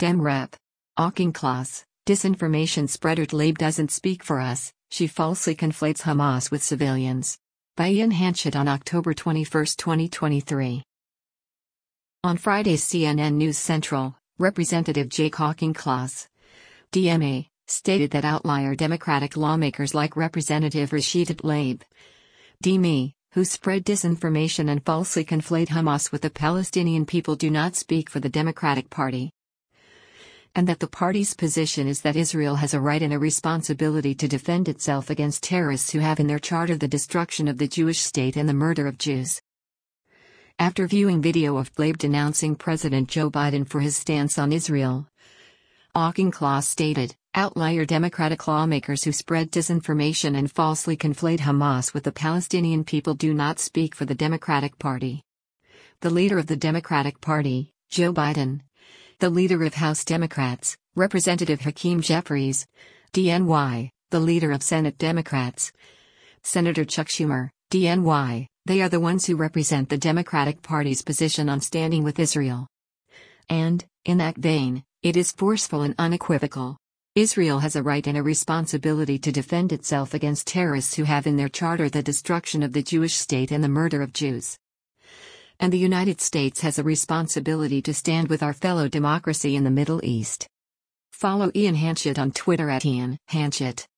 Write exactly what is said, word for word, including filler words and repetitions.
Dem Rep. Auchincloss, disinformation spreader Tlaib doesn't speak for us, she falsely conflates Hamas with civilians. By Ian Hanchett on October twenty-first, twenty twenty-three. On Friday's C N N News Central, Representative Jake Auchincloss, D M A, stated that outlier Democratic lawmakers like Representative Rashida Tlaib, D M A, who spread disinformation and falsely conflate Hamas with the Palestinian people do not speak for the Democratic Party, and that the party's position is that Israel has a right and a responsibility to defend itself against terrorists who have in their charter the destruction of the Jewish state and the murder of Jews. After viewing video of Tlaib denouncing President Joe Biden for his stance on Israel, Auchincloss stated, outlier Democratic lawmakers who spread disinformation and falsely conflate Hamas with the Palestinian people do not speak for the Democratic Party. The leader of the Democratic Party, Joe Biden, the leader of House Democrats, Representative Hakeem Jeffries, D N Y, the leader of Senate Democrats, Senator Chuck Schumer, D N Y, they are the ones who represent the Democratic Party's position on standing with Israel. And, in that vein, it is forceful and unequivocal. Israel has a right and a responsibility to defend itself against terrorists who have in their charter the destruction of the Jewish state and the murder of Jews. And the United States has a responsibility to stand with our fellow democracy in the Middle East. Follow Ian Hanchett on Twitter at Ian Hanchett.